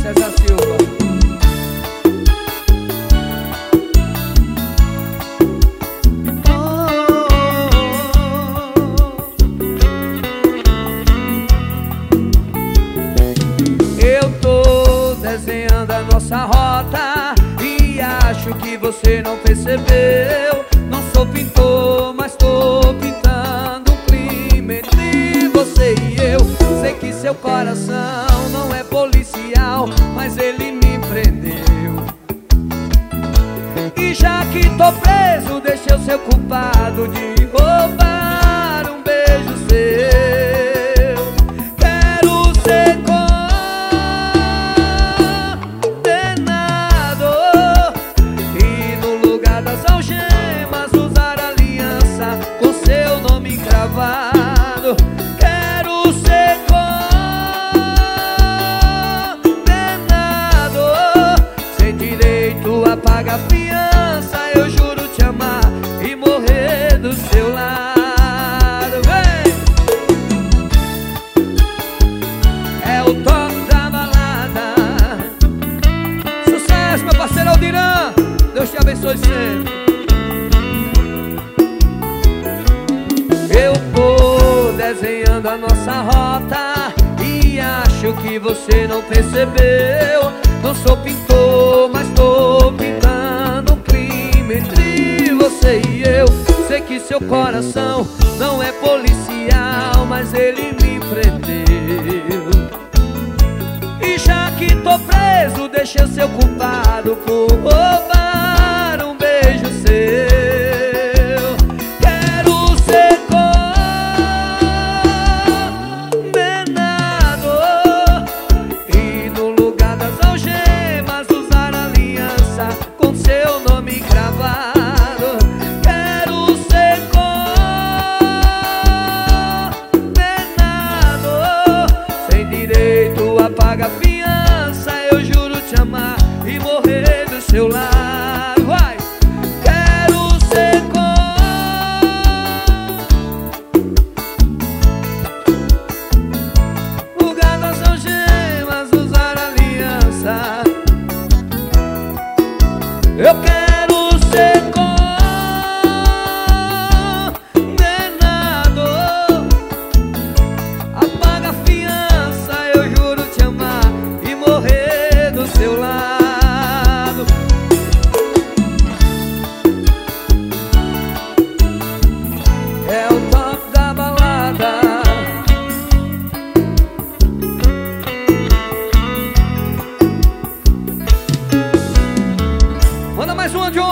César Silva. Eu tô desenhando a nossa rota e acho que você não percebeu. Não sou pintor, mas tô pintando um clima entre você e eu. Sei que seu coração não é policial, mas ele me prendeu. E já que tô preso, deixei o seu culpado de roubar um beijo seu. Quero ser condenado e no lugar das algemas usar aliança com seu nome cravado. Quero ser condenado sem direito a pagar fiança. Eu juro te amar e morrer do seu lado. Vem! É o toque da balada. Sucesso, meu parceiro Aldiran. Deus te abençoe sempre. Eu tô desenhando a nossa rota e acho que você não percebeu. Não sou pintor, mas tô pintando um clima entre você e eu. Sei que seu coração não é policial, mas ele me prendeu. E já que tô preso, deixei o seu culpado por roubar um beijo seu. Quero ser condenado e no lugar das algemas usar aliança com seu nome cravado. Quero ser condenado sem direito a pagar fiança. Eu juro te amar e morrer do seu lado. Vai! Quero ser lugar das algemas usar aliança. Eu quero ser condenado, apaga a fiança. Eu juro te amar e morrer do seu lado. É o toque da balada. Manda mais uma, John.